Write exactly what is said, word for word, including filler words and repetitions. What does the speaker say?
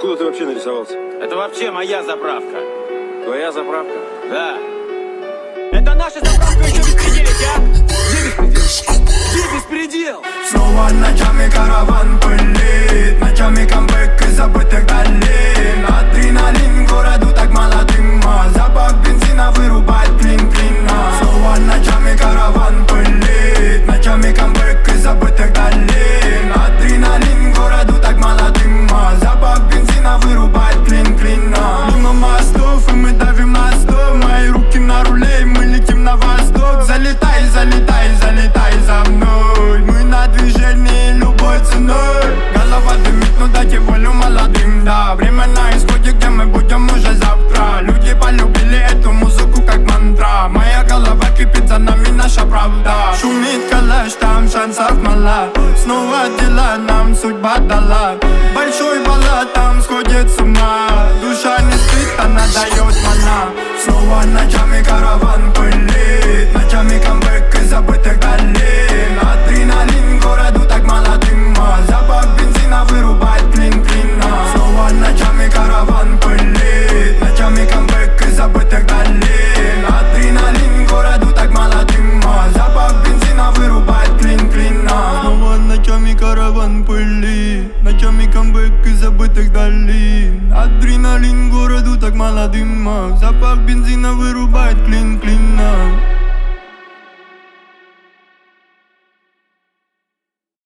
Откуда ты вообще нарисовался? Это вообще моя заправка. Твоя заправка? Да. Это наша заправка, еще беспределить, а? Где беспредел? Где беспредел? Снова ночами караван пылит, ночами камбэк из забытых долин. Адреналин городу так мало дыма, запах бензина вырубает клин-клина. Снова ночами караван пылит, ночами камбэк из забытых долин. Адреналин городу так мало дыма, запах бензина вырубает клин-клина. Мимо мостов и мы давим на стоп, мои руки на руле и мы летим на восток. Залетай, залетай, залетай за мной, мы на движении любой ценой. Голова дымит, ну дайте волю молодым, да. Время на исходе, где мы будем уже завтра. Люди полюбили эту музыку как мантра. Моя голова кипит, за нами наша правда. Шумит калаш, там шансов мало. Снова дела нам судьба дала. Большой баллад, там сходит с ума. Душа не спит, она дает мана. Снова ночами караван пылит, ночами камбэк из забытых долин. Адреналин городу так мало дыма, запах бензина вырубает клин-клина. Снова ночами караван пылит, ночами камбэк из забытых долин. Адреналин городу так мало дыма, запах бензина вырубает клин-клина. Снова ночами караван пылит, ночами камбэк из забытых долин. Адреналин городу так мало дыма, запах бензина вырубает клин-клина.